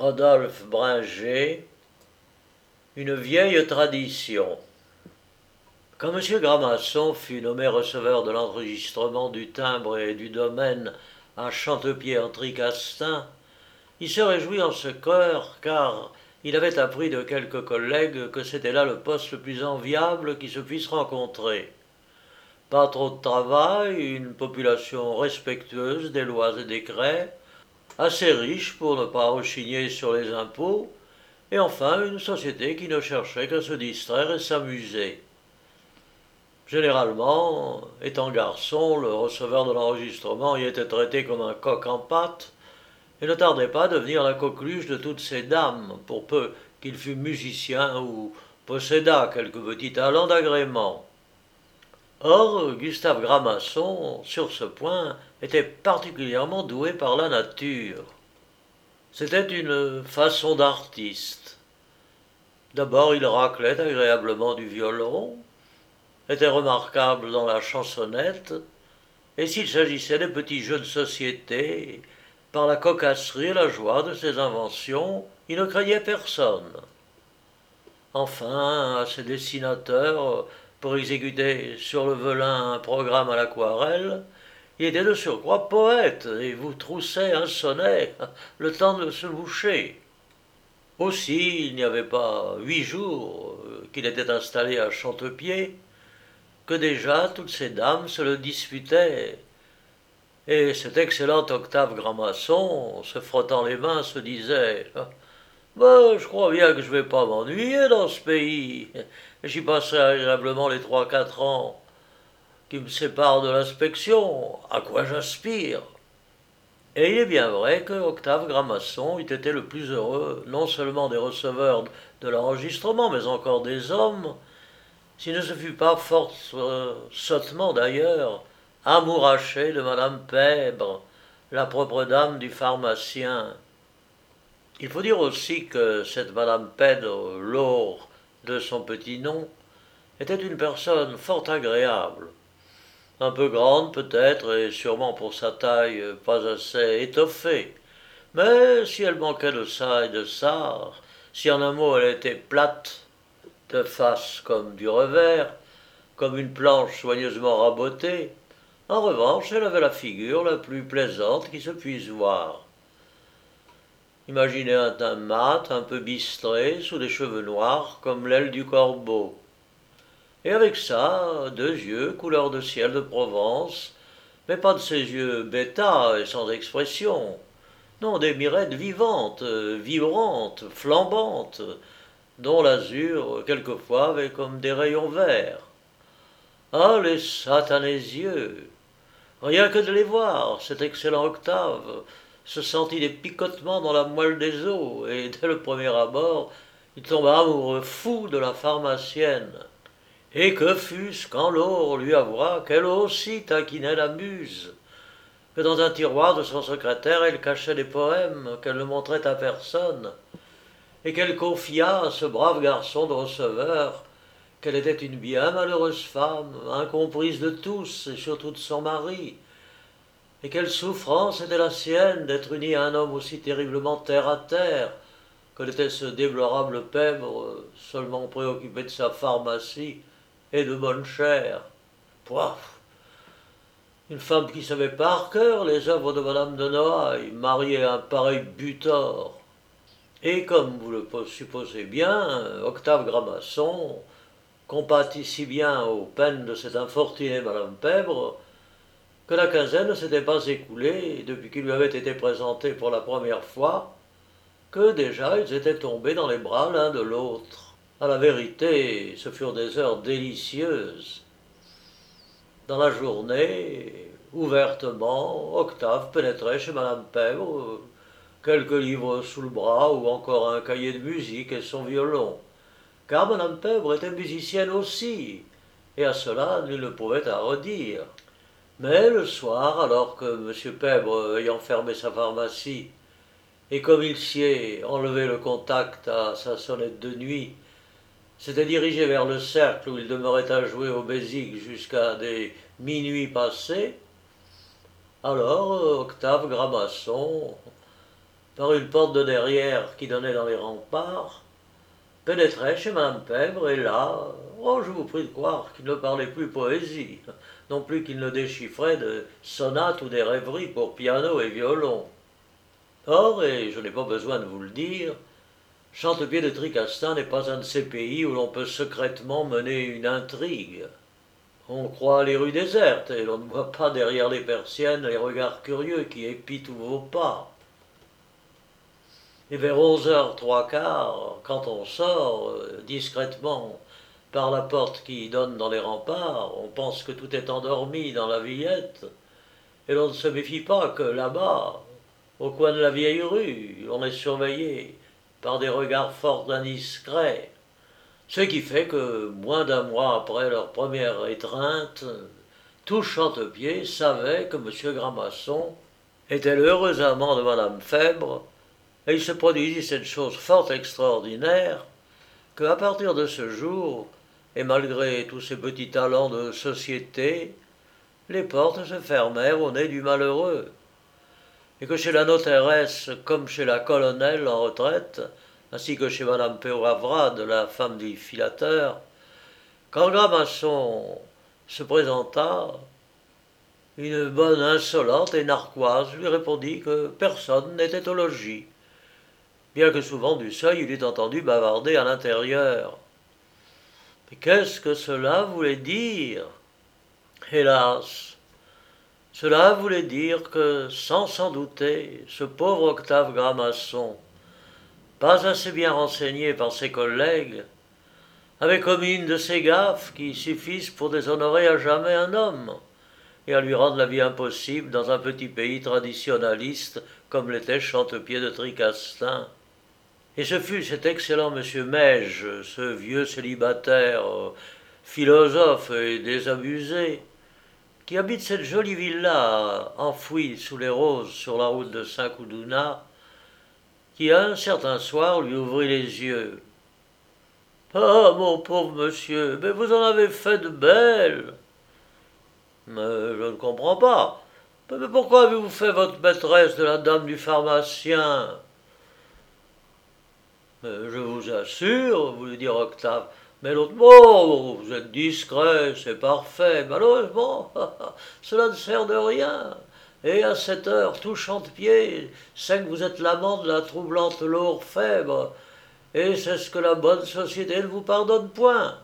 Rodolphe Bringer, une vieille tradition. Quand M. Gramasson fut nommé receveur de l'enregistrement du timbre et du domaine à Chantepied en Tricastin, il se réjouit en ce cœur car il avait appris de quelques collègues que c'était là le poste le plus enviable qui se puisse rencontrer. Pas trop de travail, une population respectueuse des lois et décrets, assez riche pour ne pas rechigner sur les impôts, et enfin une société qui ne cherchait qu'à se distraire et s'amuser. Généralement, étant garçon, le receveur de l'enregistrement y était traité comme un coq en pâte, et ne tardait pas à devenir la coqueluche de toutes ces dames, pour peu qu'il fût musicien ou possédât quelques petits talents d'agrément. Or, Gustave Gramasson, sur ce point, était particulièrement doué par la nature. C'était une façon d'artiste. D'abord, il raclait agréablement du violon, était remarquable dans la chansonnette, et s'il s'agissait des petits jeux de société, par la cocasserie et la joie de ses inventions, il ne craignait personne. Enfin, à ses dessinateurs, pour exécuter sur le velin un programme à l'aquarelle, il était de surcroît poète et vous troussait un sonnet le temps de se moucher. Aussi, il n'y avait pas 8 jours qu'il était installé à Chantepied que déjà toutes ces dames se le disputaient. Et cet excellent Octave Gramasson, se frottant les mains, se disait « je crois bien que je ne vais pas m'ennuyer dans ce pays. J'y passerai agréablement les 3 4 ans qui me séparent de l'inspection. À quoi j'aspire ?» Et il est bien vrai que Octave Gramasson eût été le plus heureux, non seulement des receveurs de l'enregistrement, mais encore des hommes, s'il ne se fût pas fort sottement d'ailleurs amouraché de Madame Pèbre, la propre dame du pharmacien. Il faut dire aussi que cette Madame Pèbre, Laure de son petit nom, était une personne fort agréable. Un peu grande peut-être, et sûrement pour sa taille pas assez étoffée. Mais si elle manquait de ça et de ça, si en un mot elle était plate, de face comme du revers, comme une planche soigneusement rabotée, en revanche elle avait la figure la plus plaisante qui se puisse voir. Imaginez un teint mat, un peu bistré, sous des cheveux noirs comme l'aile du corbeau. Et avec ça, 2 yeux, couleur de ciel de Provence, mais pas de ces yeux bêta et sans expression. Non, des mirettes vivantes, vibrantes, flambantes, dont l'azur, quelquefois, avait comme des rayons verts. Ah, les satanés yeux! Rien que de les voir, cet excellent Octave se sentit des picotements dans la moelle des os, et dès le premier abord, il tomba amoureux fou de la pharmacienne. Et que fût-ce quand Laure lui avoua qu'elle aussi taquinait la muse, que dans un tiroir de son secrétaire elle cachait des poèmes qu'elle ne montrait à personne, et qu'elle confia à ce brave garçon de receveur qu'elle était une bien malheureuse femme, incomprise de tous et surtout de son mari, et quelle souffrance était la sienne d'être unie à un homme aussi terriblement terre à terre que l'était ce déplorable Pèbre, seulement préoccupé de sa pharmacie et de bonne chère. Pouah! Une femme qui savait par cœur les œuvres de Madame de Noailles, mariée à un pareil butor. Et comme vous le supposez bien, Octave Gramasson compatit si bien aux peines de cette infortunée Madame Pèbre que la quinzaine ne s'était pas écoulée depuis qu'il lui avait été présenté pour la première fois, que déjà ils étaient tombés dans les bras l'un de l'autre. À la vérité, ce furent des heures délicieuses. Dans la journée, ouvertement, Octave pénétrait chez Madame Pèbre, quelques livres sous le bras ou encore un cahier de musique et son violon, car Madame Pèbre était musicienne aussi, et à cela nul ne pouvait en redire. Mais le soir, alors que M. Pèbre, ayant fermé sa pharmacie, et comme il sied enlevé le contact à sa sonnette de nuit, s'était dirigé vers le cercle où il demeurait à jouer au bézique jusqu'à des minuit passés, alors Octave Gramasson, par une porte de derrière qui donnait dans les remparts, pénétrait chez Madame Pèbre, et là, oh, je vous prie de croire qu'il ne parlait plus poésie, non plus qu'il ne déchiffrait de sonates ou des rêveries pour piano et violon. Or, et je n'ai pas besoin de vous le dire, Chantepied de Tricastin n'est pas un de ces pays où l'on peut secrètement mener une intrigue. On croit les rues désertes et l'on ne voit pas derrière les persiennes les regards curieux qui épient tous vos pas. Et vers 11h 3 quarts, quand on sort discrètement par la porte qui donne dans les remparts, on pense que tout est endormi dans la Villette, et l'on ne se méfie pas que là-bas, au coin de la vieille rue, on est surveillé par des regards fort indiscrets. Ce qui fait que, moins d'un mois après leur première étreinte, tout Chantepied savait que M. Gramasson était l'heureux amant de Mme Phèbre, et il se produisit cette chose fort extraordinaire, qu'à partir de ce jour, et malgré tous ses petits talents de société, les portes se fermèrent au nez du malheureux, et que chez la notæresse comme chez la colonelle en retraite, ainsi que chez Madame Péoravrade, la femme du filateur, quand Gramasson se présenta, une bonne insolente et narquoise lui répondit que personne n'était au logis, bien que souvent du seuil il eût entendu bavarder à l'intérieur. Mais qu'est-ce que cela voulait dire? Hélas, cela voulait dire que, sans s'en douter, ce pauvre Octave Gramasson, pas assez bien renseigné par ses collègues, avait commis une de ces gaffes qui suffisent pour déshonorer à jamais un homme et à lui rendre la vie impossible dans un petit pays traditionnaliste comme l'était Chantepied de Tricastin. Et ce fut cet excellent monsieur Meige, ce vieux célibataire, philosophe et désabusé, qui habite cette jolie villa enfouie sous les roses sur la route de Saint-Coudouna, qui un certain soir lui ouvrit les yeux. Ah, mon pauvre monsieur, mais vous en avez fait de belles. Mais je ne comprends pas. Mais pourquoi avez-vous fait votre maîtresse de la dame du pharmacien? Je vous assure, voulait dire Octave. Mais l'autre, bon, vous êtes discret, c'est parfait. Malheureusement, cela ne sert de rien. Et à cette heure, tout Chantepied sait que vous êtes l'amant de la troublante Laure Phèbre, et c'est ce que la bonne société ne vous pardonne point.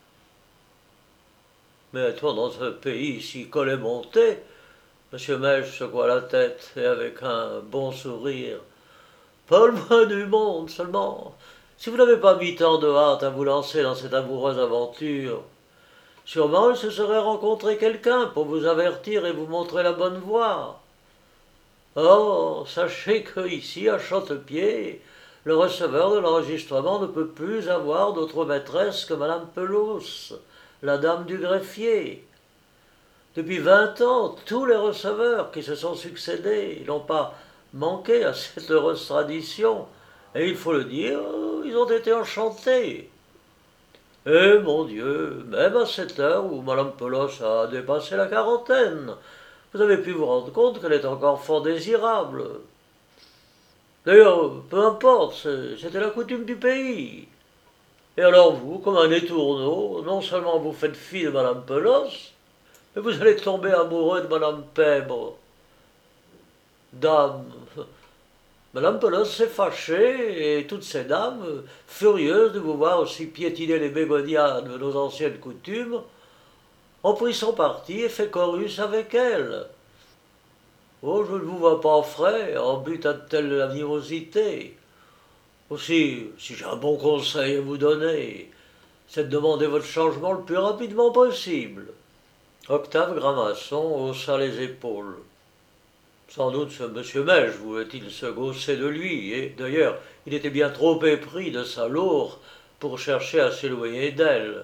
Mais est-on dans un pays si collet monté? Monsieur Meige secoua la tête, et avec un bon sourire. Pas le moins du monde, seulement, si vous n'avez pas mis tant de hâte à vous lancer dans cette amoureuse aventure, sûrement il se serait rencontré quelqu'un pour vous avertir et vous montrer la bonne voie. Or, sachez que ici, à Chantepied, le receveur de l'enregistrement ne peut plus avoir d'autre maîtresse que Madame Pelouse, la dame du greffier. Depuis 20 ans, tous les receveurs qui se sont succédés n'ont pas manqué à cette heureuse tradition, et il faut le dire, ils ont été enchantés. Et mon Dieu, même à cette heure où Madame Peloche a dépassé la quarantaine, vous avez pu vous rendre compte qu'elle est encore fort désirable. D'ailleurs, peu importe, c'était la coutume du pays. Et alors vous, comme un étourneau, non seulement vous faites fi de Madame Peloche, mais vous allez tomber amoureux de Madame Pèbre. Dame, Madame Peloche s'est fâchée, et toutes ces dames, furieuses de vous voir aussi piétiner les bégonias de nos anciennes coutumes, ont pris son parti et fait chorus avec elle. Oh, je ne vous vois pas frais, en but à de telle animosité. Aussi, si j'ai un bon conseil à vous donner, c'est de demander votre changement le plus rapidement possible. Octave Gramasson haussa les épaules. Sans doute ce monsieur Meige voulait-il se gausser de lui, et d'ailleurs il était bien trop épris de sa Laure pour chercher à s'éloigner d'elle.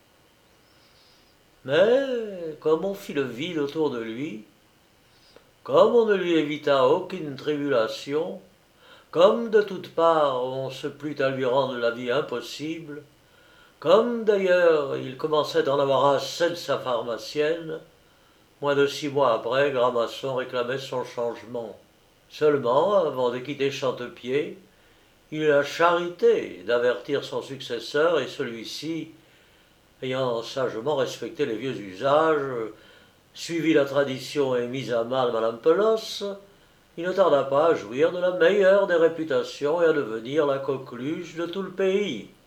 Mais comme on fit le vide autour de lui, comme on ne lui évita aucune tribulation, comme de toutes parts on se plut à lui rendre la vie impossible, comme d'ailleurs il commençait d'en avoir assez de sa pharmacienne, moins de 6 mois après, Gramasson réclamait son changement. Seulement, avant de quitter Chantepied, il eut la charité d'avertir son successeur et celui-ci, ayant sagement respecté les vieux usages, suivi la tradition et mis à mal Madame Pelosse, il ne tarda pas à jouir de la meilleure des réputations et à devenir la coqueluche de tout le pays.